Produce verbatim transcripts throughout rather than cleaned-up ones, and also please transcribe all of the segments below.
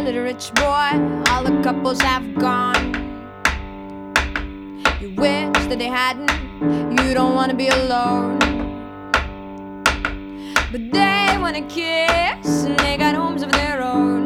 little rich boy, all the couples have gone. You wish that they hadn't, you don't wanna be alone. But they wanna kiss and they got homes of their own.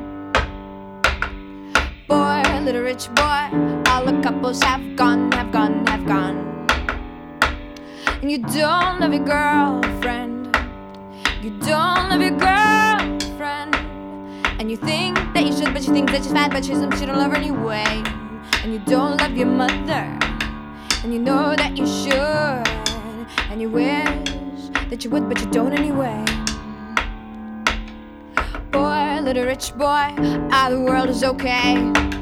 Boy, little rich boy, all the couples have gone, have gone, have gone. And you don't love your girlfriend, you don't love your girlfriend. And you think that you should, but you think that she's fat, but she's, she don't love her anyway. And you don't love your mother, and you know that you should. And you wish that you would, but you don't anyway. Boy, little rich boy, ah, the world is okay.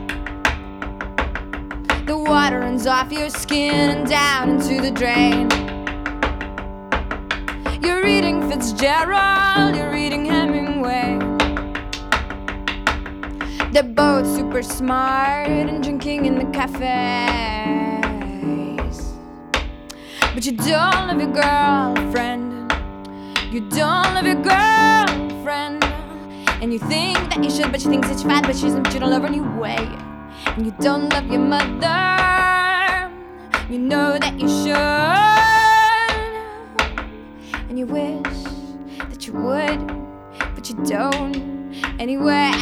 The water runs off your skin and down into the drain. You're reading Fitzgerald, you're reading Hemingway. They're both super smart and drinking in the cafes. But you don't love your girlfriend, you don't love your girlfriend. And you think that you should, but you think that she's fat, but she isn't, but you don't love her anyway. And you don't love your mother, you know that you should. And you wish that you would, but you don't anyway.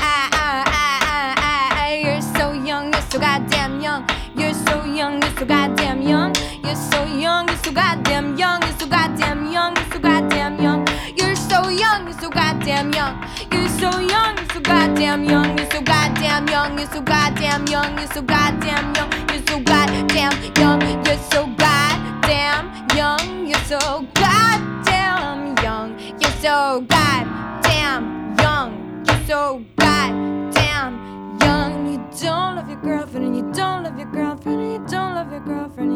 You're so young, you're so goddamn young. You're so young, you're so goddamn young. You're so young, you're so goddamn young. You're so goddamn young, you're so goddamn young. You're so young, you're so goddamn young. You're so young, you're so goddamn young. You're so goddamn young, you're so goddamn young. You're so goddamn young, you're so goddamn young. You're so goddamn young. You're so goddamn young. You're so goddamn young. You're so goddamn young. You don't love your girlfriend, and you don't love your girlfriend, and you don't love your girlfriend.